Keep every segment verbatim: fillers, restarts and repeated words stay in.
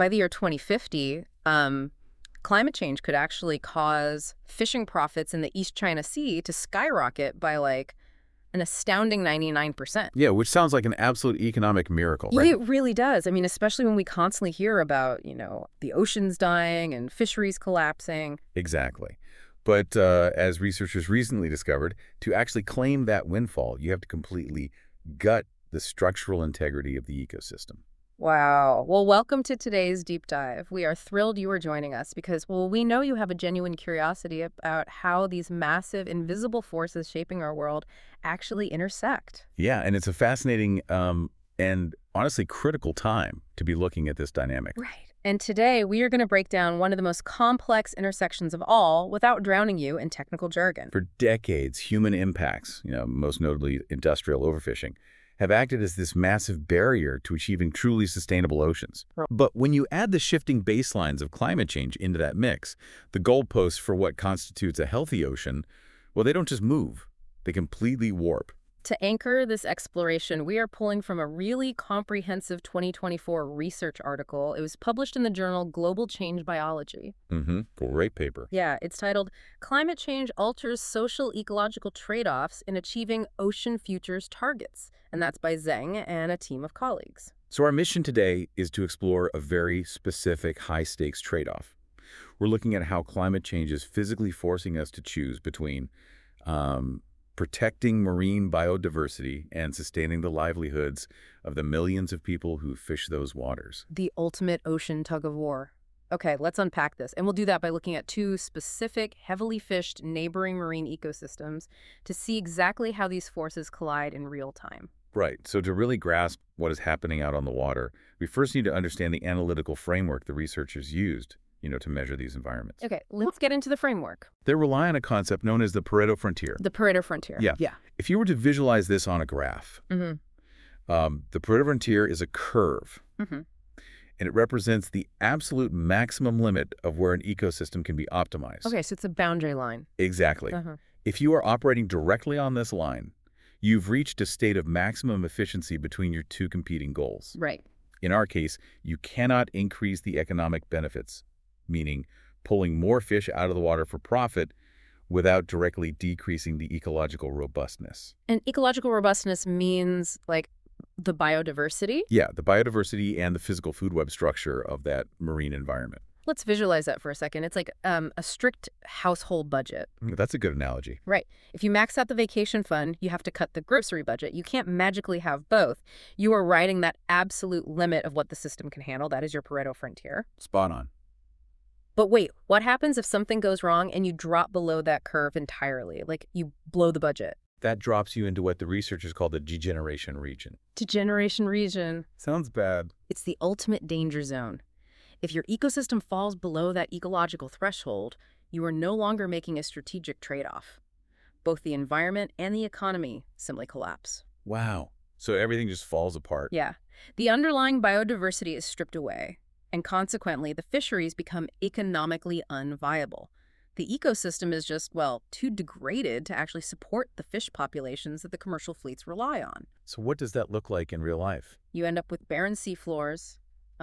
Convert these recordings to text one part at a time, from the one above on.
by the year twenty fifty, um, climate change could actually cause fishing profits in the East China Sea to skyrocket by like an astounding ninety-nine percent. Yeah, which sounds like an absolute economic miracle, Yeah, right? it really does. I mean, especially when we constantly hear about, you know, the oceans dying and fisheries collapsing. Exactly. But uh, as researchers recently discovered, to actually claim that windfall, you have to completely gut the structural integrity of the ecosystem. Wow. Well, welcome to today's deep dive. We are thrilled you are joining us because, well, we know you have a genuine curiosity about how these massive invisible forces shaping our world actually intersect. Yeah, and it's a fascinating um, and honestly critical time to be looking at this dynamic. Right. And today we are going to break down one of the most complex intersections of all without drowning you in technical jargon. For decades, human impacts, you know, most notably industrial overfishing, have acted as this massive barrier to achieving truly sustainable oceans. Right. But when you add the shifting baselines of climate change into that mix, the goalposts for what constitutes a healthy ocean, well, they don't just move, they completely warp. To anchor this exploration, we are pulling from a really comprehensive twenty twenty-four research article. It was published in the journal Global Change Biology. Mm-hmm. Great paper. Yeah, it's titled Climate Change Alters Social Ecological Trade-Offs in Achieving Ocean Futures Targets. And that's by Zheng and a team of colleagues. So our mission today is to explore a very specific high-stakes trade-off. We're looking at how climate change is physically forcing us to choose between um, protecting marine biodiversity and sustaining the livelihoods of the millions of people who fish those waters. The ultimate ocean tug of war. Okay, let's unpack this. And we'll do that by looking at two specific, heavily fished neighboring marine ecosystems to see exactly how these forces collide in real time. Right. So to really grasp what is happening out on the water, we first need to understand the analytical framework the researchers used, you know, to measure these environments. Okay, let's get into the framework. They rely on a concept known as the Pareto frontier. The Pareto frontier. Yeah. Yeah. If you were to visualize this on a graph, Mm-hmm. um, the Pareto frontier is a curve, Mm-hmm. and it represents the absolute maximum limit of where an ecosystem can be optimized. Okay, so it's a boundary line. Exactly. Uh-huh. If you are operating directly on this line, you've reached a state of maximum efficiency between your two competing goals. Right. In our case, you cannot increase the economic benefits, meaning pulling more fish out of the water for profit without directly decreasing the ecological robustness. And ecological robustness means, like, the biodiversity? Yeah, the biodiversity and the physical food web structure of that marine environment. Let's visualize that for a second. It's like um, a strict household budget. That's a good analogy. Right. If you max out the vacation fund, you have to cut the grocery budget. You can't magically have both. You are riding that absolute limit of what the system can handle. That is your Pareto frontier. Spot on. But wait, what happens if something goes wrong and you drop below that curve entirely? Like, you blow the budget. That drops you into what the researchers call the degeneration region. Degeneration region. Sounds bad. It's the ultimate danger zone. If your ecosystem falls below that ecological threshold, you are no longer making a strategic trade-off. Both the environment and the economy simply collapse. Wow. So everything just falls apart. Yeah. The underlying biodiversity is stripped away, and consequently, the fisheries become economically unviable. The ecosystem is just, well, too degraded to actually support the fish populations that the commercial fleets rely on. So what does that look like in real life? You end up with barren seafloors,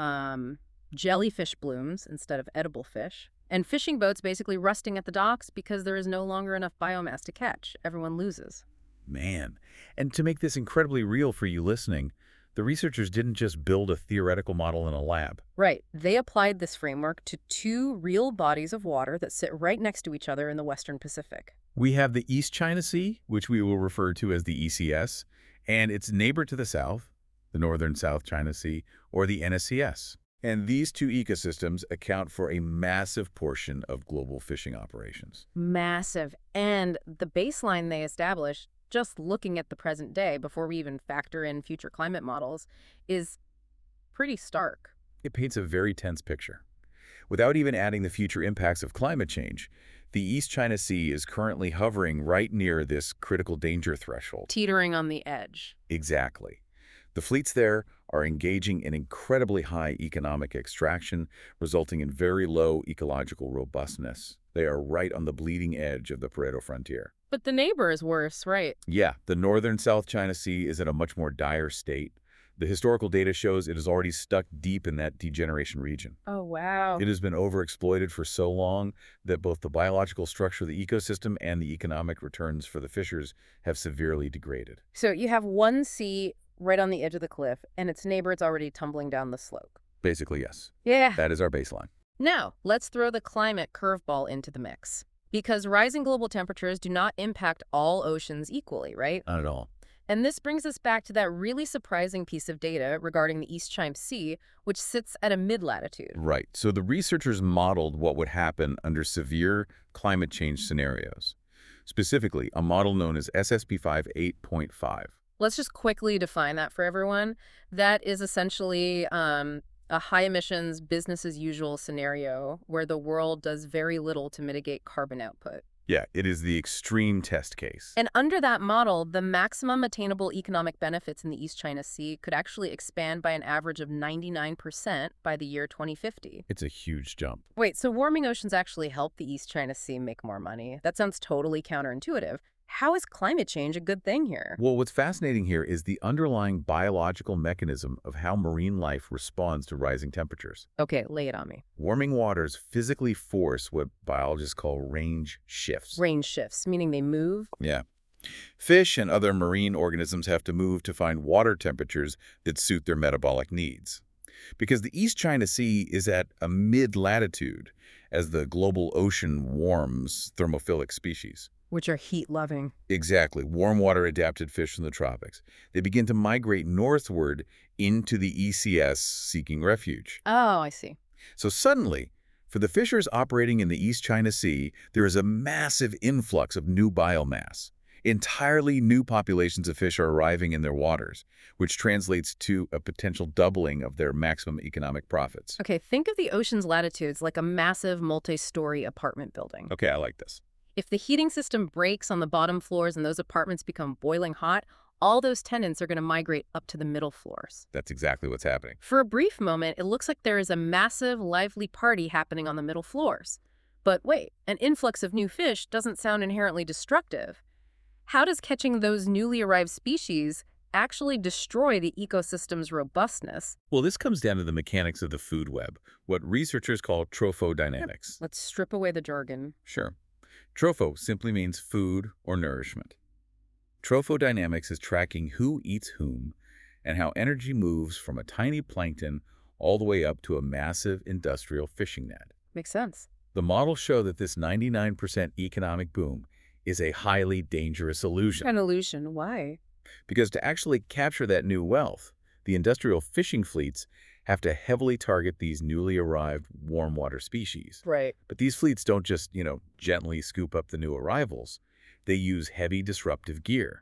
um, jellyfish blooms instead of edible fish, and fishing boats basically rusting at the docks because there is no longer enough biomass to catch. Everyone loses. Man. And to make this incredibly real for you listening, the researchers didn't just build a theoretical model in a lab. Right. They applied this framework to two real bodies of water that sit right next to each other in the Western Pacific. We have the East China Sea, which we will refer to as the E C S, and its neighbor to the south, the Northern South China Sea, or the N S C S. And these two ecosystems account for a massive portion of global fishing operations. Massive. And the baseline they established, just looking at the present day before we even factor in future climate models, is pretty stark. It paints a very tense picture. Without even adding the future impacts of climate change, the East China Sea is currently hovering right near this critical danger threshold. Teetering on the edge. Exactly. The fleets there are engaging in incredibly high economic extraction, resulting in very low ecological robustness. They are right on the bleeding edge of the Pareto frontier. But the neighbor is worse, right? Yeah, the northern South China Sea is in a much more dire state. The historical data shows it is already stuck deep in that degeneration region. Oh, wow. It has been overexploited for so long that both the biological structure of the ecosystem and the economic returns for the fishers have severely degraded. So you have one sea right on the edge of the cliff, and its neighbor is already tumbling down the slope. Basically, yes. Yeah. That is our baseline. Now, let's throw the climate curveball into the mix. Because rising global temperatures do not impact all oceans equally, right? Not at all. And this brings us back to that really surprising piece of data regarding the East China Sea, which sits at a mid-latitude. Right. So the researchers modeled what would happen under severe climate change scenarios. Specifically, a model known as S S P five eight point five. Let's just quickly define that for everyone. That is essentially um, a high-emissions, business-as-usual scenario where the world does very little to mitigate carbon output. Yeah, it is the extreme test case. And under that model, the maximum attainable economic benefits in the East China Sea could actually expand by an average of ninety-nine percent by the year twenty fifty. It's a huge jump. Wait, so warming oceans actually help the East China Sea make more money? That sounds totally counterintuitive. How is climate change a good thing here? Well, what's fascinating here is the underlying biological mechanism of how marine life responds to rising temperatures. Okay, lay it on me. Warming waters physically force what biologists call range shifts. Range shifts, meaning they move? Yeah. Fish and other marine organisms have to move to find water temperatures that suit their metabolic needs. Because the East China Sea is at a mid-latitude as the global ocean warms thermophilic species. Which are heat-loving. Exactly. Warm water adapted fish from the tropics. They begin to migrate northward into the E C S seeking refuge. Oh, I see. So suddenly, for the fishers operating in the East China Sea, there is a massive influx of new biomass. Entirely new populations of fish are arriving in their waters, which translates to a potential doubling of their maximum economic profits. Okay, think of the ocean's latitudes like a massive multi-story apartment building. Okay, I like this. If the heating system breaks on the bottom floors and those apartments become boiling hot, all those tenants are going to migrate up to the middle floors. That's exactly what's happening. For a brief moment, it looks like there is a massive, lively party happening on the middle floors. But wait, an influx of new fish doesn't sound inherently destructive. How does catching those newly arrived species actually destroy the ecosystem's robustness? Well, this comes down to the mechanics of the food web, what researchers call trophodynamics. Let's strip away the jargon. Sure. Tropho simply means food or nourishment. Trophodynamics is tracking who eats whom and how energy moves from a tiny plankton all the way up to a massive industrial fishing net. Makes sense. The models show that this ninety-nine percent economic boom is a highly dangerous illusion. An illusion. Why? Because to actually capture that new wealth, the industrial fishing fleets have to heavily target these newly arrived warm water species. Right. But these fleets don't just, you know, gently scoop up the new arrivals. They use heavy disruptive gear.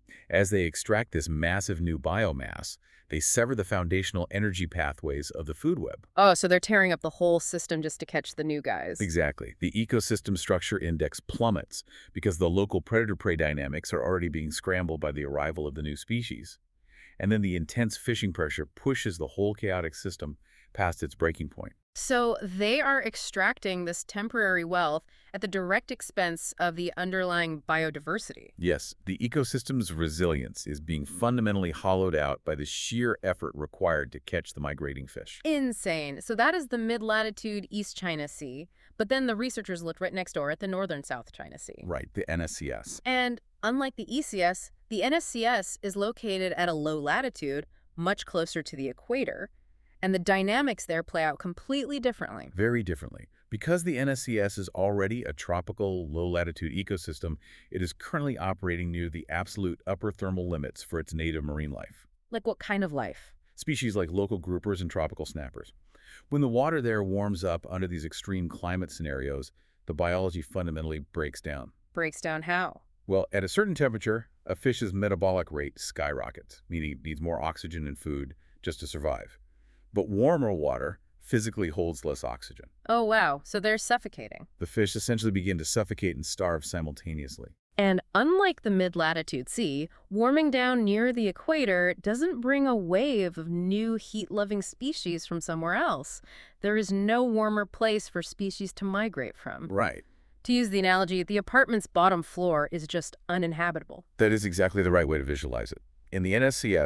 As they extract this massive new biomass, they sever the foundational energy pathways of the food web. Oh, so they're tearing up the whole system just to catch the new guys. Exactly. The ecosystem structure index plummets because the local predator-prey dynamics are already being scrambled by the arrival of the new species. And then the intense fishing pressure pushes the whole chaotic system past its breaking point. So they are extracting this temporary wealth at the direct expense of the underlying biodiversity. Yes, the ecosystem's resilience is being fundamentally hollowed out by the sheer effort required to catch the migrating fish. Insane. So that is the mid-latitude East China Sea, but then the researchers looked right next door at the northern South China Sea. Right, the N S C S. And unlike the E C S, the N S C S is located at a low latitude, much closer to the equator, and the dynamics there play out completely differently. Very differently. Because the N S C S is already a tropical, low-latitude ecosystem, it is currently operating near the absolute upper thermal limits for its native marine life. Like what kind of life? Species like local groupers and tropical snappers. When the water there warms up under these extreme climate scenarios, the biology fundamentally breaks down. Breaks down how? Well, at a certain temperature, a fish's metabolic rate skyrockets, meaning it needs more oxygen and food just to survive. But warmer water physically holds less oxygen. Oh, wow. So they're suffocating. The fish essentially begin to suffocate and starve simultaneously. And unlike the mid-latitude sea, warming down near the equator doesn't bring a wave of new heat-loving species from somewhere else. There is no warmer place for species to migrate from. Right. To use the analogy, the apartment's bottom floor is just uninhabitable. That is exactly the right way to visualize it. In the N S C S,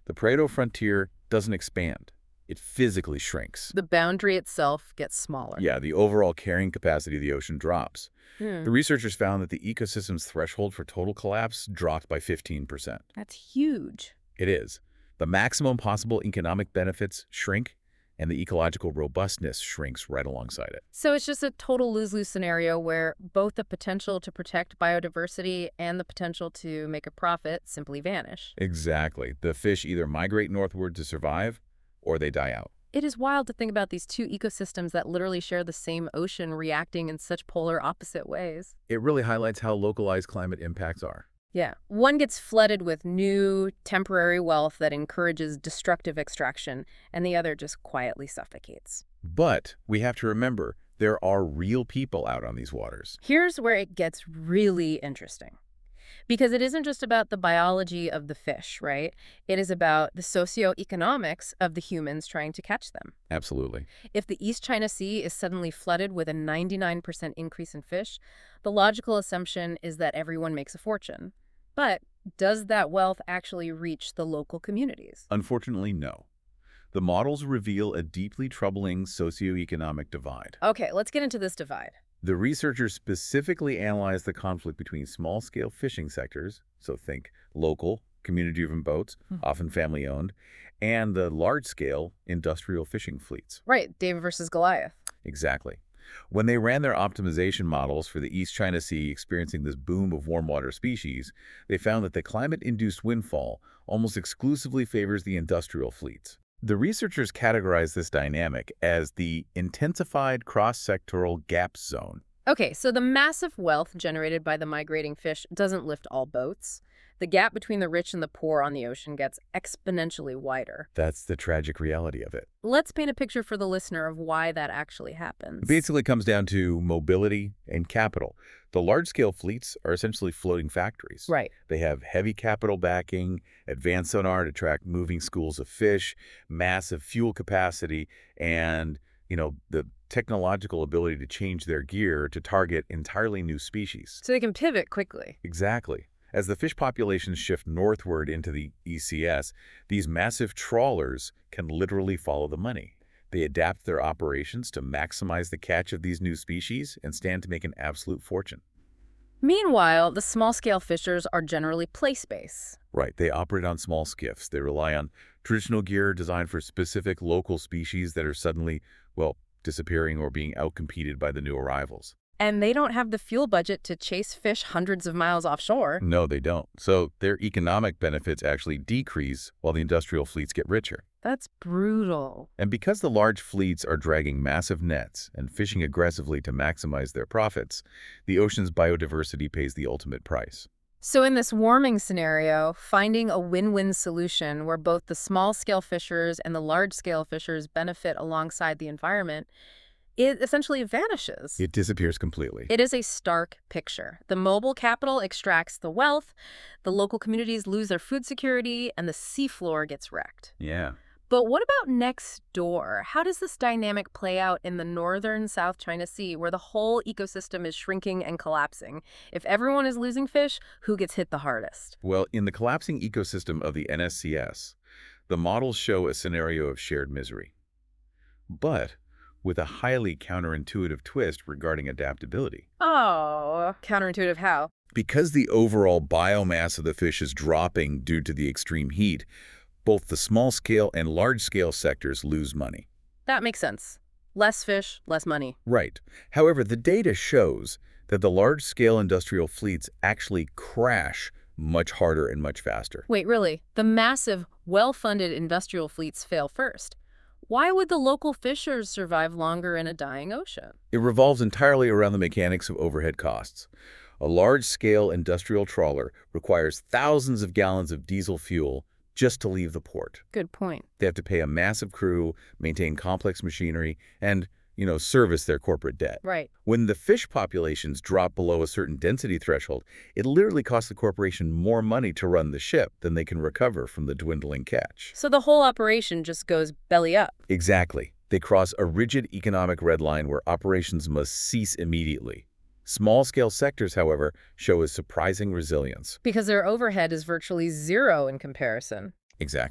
The Pareto frontier doesn't expand. It physically shrinks. The boundary itself gets smaller. Yeah, the overall carrying capacity of the ocean drops. Hmm. The researchers found that the ecosystem's threshold for total collapse dropped by fifteen percent. That's huge. It is. The maximum possible economic benefits shrink, and the ecological robustness shrinks right alongside it. So it's just a total lose-lose scenario where both the potential to protect biodiversity and the potential to make a profit simply vanish. Exactly. The fish either migrate northward to survive, or they die out. It is wild to think about these two ecosystems that literally share the same ocean reacting in such polar opposite ways. It really highlights how localized climate impacts are. Yeah. One gets flooded with new, temporary wealth that encourages destructive extraction, and the other just quietly suffocates. But we have to remember, there are real people out on these waters. Here's where it gets really interesting. Because it isn't just about the biology of the fish, right? It is about the socioeconomics of the humans trying to catch them. Absolutely. If the East China Sea is suddenly flooded with a ninety-nine percent increase in fish, the logical assumption is that everyone makes a fortune. But does that wealth actually reach the local communities? Unfortunately, no. The models reveal a deeply troubling socioeconomic divide. Okay, let's get into this divide. The researchers specifically analyzed the conflict between small-scale fishing sectors, so think local, community-driven boats, Hmm. often family-owned, and the large-scale industrial fishing fleets. Right, David versus Goliath. Exactly. When they ran their optimization models for the East China Sea experiencing this boom of warm water species, they found that the climate-induced windfall almost exclusively favors the industrial fleets. The researchers categorized this dynamic as the intensified cross-sectoral gap zone. Okay, so the massive wealth generated by the migrating fish doesn't lift all boats. The gap between the rich and the poor on the ocean gets exponentially wider. That's the tragic reality of it. Let's paint a picture for the listener of why that actually happens. It basically comes down to mobility and capital. The large-scale fleets are essentially floating factories. Right. They have heavy capital backing, advanced sonar to track moving schools of fish, massive fuel capacity, and, you know, the technological ability to change their gear to target entirely new species. So they can pivot quickly. Exactly. As the fish populations shift northward into the E C S, these massive trawlers can literally follow the money. They adapt their operations to maximize the catch of these new species and stand to make an absolute fortune. Meanwhile, the small-scale fishers are generally place-based. Right, they operate on small skiffs. They rely on traditional gear designed for specific local species that are suddenly, well, disappearing or being outcompeted by the new arrivals. And they don't have the fuel budget to chase fish hundreds of miles offshore. No, they don't. So their economic benefits actually decrease while the industrial fleets get richer. That's brutal. And because the large fleets are dragging massive nets and fishing aggressively to maximize their profits, the ocean's biodiversity pays the ultimate price. So in this warming scenario, finding a win-win solution where both the small-scale fishers and the large-scale fishers benefit alongside the environment, it essentially vanishes. It disappears completely. It is a stark picture. The mobile capital extracts the wealth, the local communities lose their food security, and the seafloor gets wrecked. Yeah. But what about next door? How does this dynamic play out in the northern South China Sea, where the whole ecosystem is shrinking and collapsing? If everyone is losing fish, who gets hit the hardest? Well, in the collapsing ecosystem of the N S C S, the models show a scenario of shared misery, but with a highly counterintuitive twist regarding adaptability. Oh, counterintuitive how? Because the overall biomass of the fish is dropping due to the extreme heat, both the small-scale and large-scale sectors lose money. That makes sense. Less fish, less money. Right. However, the data shows that the large-scale industrial fleets actually crash much harder and much faster. Wait, really? The massive, well-funded industrial fleets fail first. Why would the local fishers survive longer in a dying ocean? It revolves entirely around the mechanics of overhead costs. A large-scale industrial trawler requires thousands of gallons of diesel fuel just to leave the port. Good point. They have to pay a massive crew, maintain complex machinery, and, you know, service their corporate debt. Right. When the fish populations drop below a certain density threshold, it literally costs the corporation more money to run the ship than they can recover from the dwindling catch. So the whole operation just goes belly up. Exactly. They cross a rigid economic red line where operations must cease immediately. Small-scale sectors, however, show a surprising resilience. Because their overhead is virtually zero in comparison. Exactly.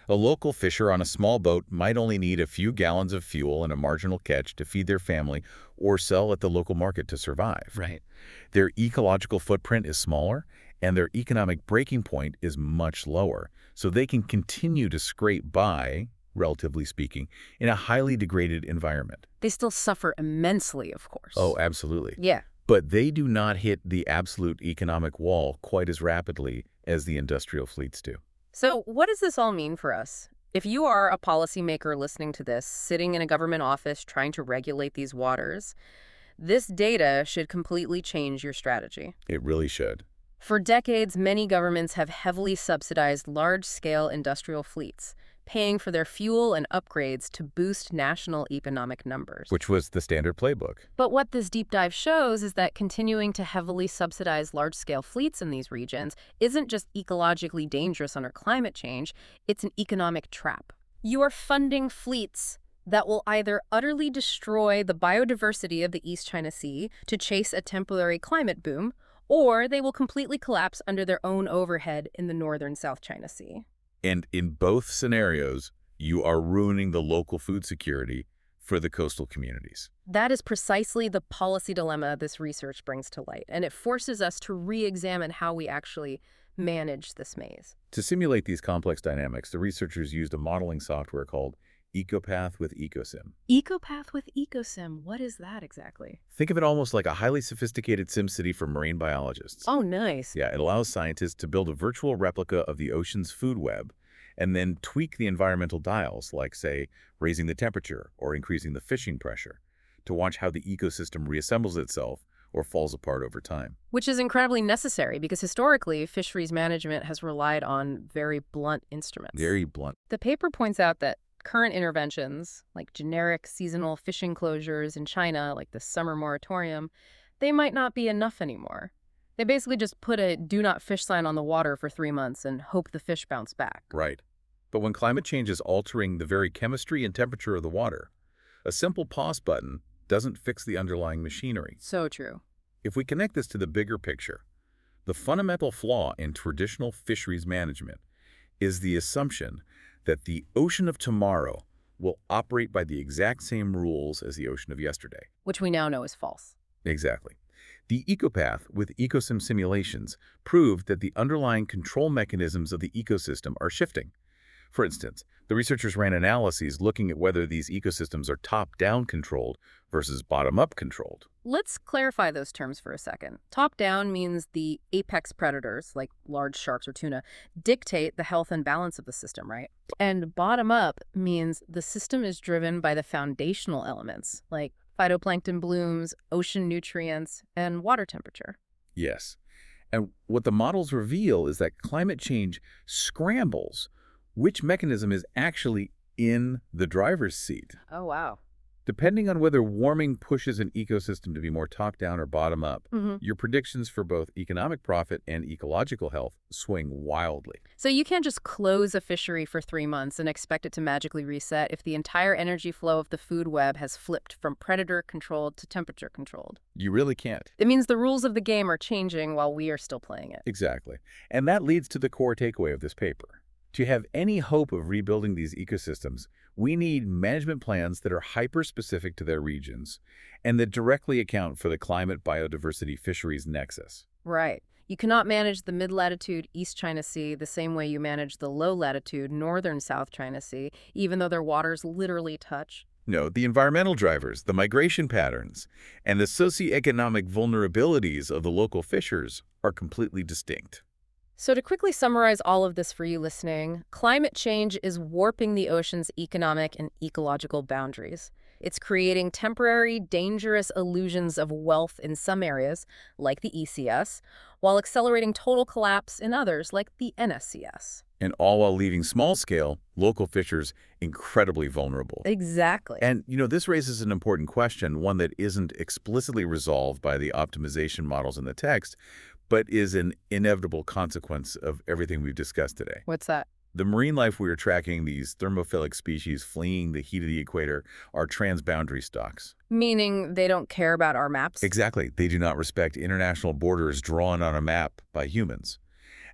A local fisher on a small boat might only need a few gallons of fuel and a marginal catch to feed their family or sell at the local market to survive. Right. Their ecological footprint is smaller, and their economic breaking point is much lower, so they can continue to scrape by, relatively speaking, in a highly degraded environment. They still suffer immensely, of course. Oh, absolutely. Yeah. But they do not hit the absolute economic wall quite as rapidly as the industrial fleets do. So what does this all mean for us? If you are a policymaker listening to this, sitting in a government office trying to regulate these waters, this data should completely change your strategy. It really should. For decades, many governments have heavily subsidized large-scale industrial fleets, paying for their fuel and upgrades to boost national economic numbers. Which was the standard playbook. But what this deep dive shows is that continuing to heavily subsidize large-scale fleets in these regions isn't just ecologically dangerous under climate change, it's an economic trap. You are funding fleets that will either utterly destroy the biodiversity of the East China Sea to chase a temporary climate boom, or they will completely collapse under their own overhead in the northern South China Sea. And in both scenarios, you are ruining the local food security for the coastal communities. That is precisely the policy dilemma this research brings to light, and it forces us to re-examine how we actually manage this maze. To simulate these complex dynamics, the researchers used a modeling software called EcoPath with EcoSim. EcoPath with EcoSim, what is that exactly? Think of it almost like a highly sophisticated SimCity for marine biologists. Oh, nice. Yeah, it allows scientists to build a virtual replica of the ocean's food web and then tweak the environmental dials, like, say, raising the temperature or increasing the fishing pressure, to watch how the ecosystem reassembles itself or falls apart over time. Which is incredibly necessary because historically, fisheries management has relied on very blunt instruments. Very blunt. The paper points out that current interventions, like generic seasonal fishing closures in China, like the summer moratorium, they might not be enough anymore. They basically just put a do not fish sign on the water for three months and hope the fish bounce back. Right. But when climate change is altering the very chemistry and temperature of the water, a simple pause button doesn't fix the underlying machinery. So true. If we connect this to the bigger picture, the fundamental flaw in traditional fisheries management is the assumption that the ocean of tomorrow will operate by the exact same rules as the ocean of yesterday. Which we now know is false. Exactly. The EcoPath with EcoSim simulations proved that the underlying control mechanisms of the ecosystem are shifting. For instance, the researchers ran analyses looking at whether these ecosystems are top-down controlled versus bottom-up controlled. Let's clarify those terms for a second. Top-down means the apex predators, like large sharks or tuna, dictate the health and balance of the system, right? And bottom-up means the system is driven by the foundational elements, like phytoplankton blooms, ocean nutrients, and water temperature. Yes. And what the models reveal is that climate change scrambles which mechanism is actually in the driver's seat. Oh, wow. Depending on whether warming pushes an ecosystem to be more top-down or bottom-up, Mm-hmm. your predictions for both economic profit and ecological health swing wildly. So you can't just close a fishery for three months and expect it to magically reset if the entire energy flow of the food web has flipped from predator-controlled to temperature-controlled. You really can't. It means the rules of the game are changing while we are still playing it. Exactly. And that leads to the core takeaway of this paper. To have any hope of rebuilding these ecosystems, we need management plans that are hyper-specific to their regions and that directly account for the climate biodiversity fisheries nexus. Right. You cannot manage the mid-latitude East China Sea the same way you manage the low-latitude northern South China Sea, even though their waters literally touch. No, the environmental drivers, the migration patterns, and the socioeconomic vulnerabilities of the local fishers are completely distinct. So to quickly summarize all of this for you listening, climate change is warping the ocean's economic and ecological boundaries. It's creating temporary, dangerous illusions of wealth in some areas, like the E C S, while accelerating total collapse in others, like the N S C S. And all while leaving small-scale, local fishers incredibly vulnerable. Exactly. And, you know, this raises an important question, one that isn't explicitly resolved by the optimization models in the text, but is an inevitable consequence of everything we've discussed today. What's that? The marine life we are tracking, these thermophilic species fleeing the heat of the equator, are transboundary stocks. Meaning they don't care about our maps? Exactly. They do not respect international borders drawn on a map by humans.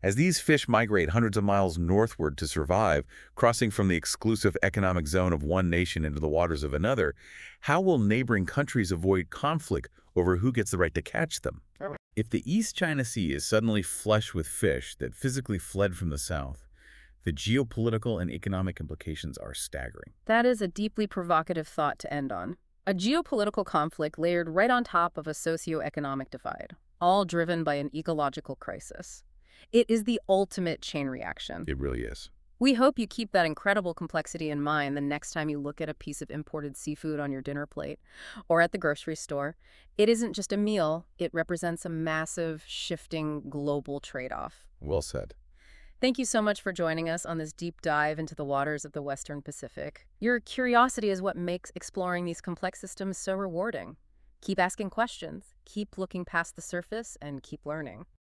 As these fish migrate hundreds of miles northward to survive, crossing from the exclusive economic zone of one nation into the waters of another, how will neighboring countries avoid conflict over who gets the right to catch them? If the East China Sea is suddenly flush with fish that physically fled from the south, the geopolitical and economic implications are staggering. That is a deeply provocative thought to end on. A geopolitical conflict layered right on top of a socioeconomic divide, all driven by an ecological crisis. It is the ultimate chain reaction. It really is. We hope you keep that incredible complexity in mind the next time you look at a piece of imported seafood on your dinner plate or at the grocery store. It isn't just a meal, it represents a massive, shifting global trade-off. Well said. Thank you so much for joining us on this deep dive into the waters of the Western Pacific. Your curiosity is what makes exploring these complex systems so rewarding. Keep asking questions, keep looking past the surface, and keep learning.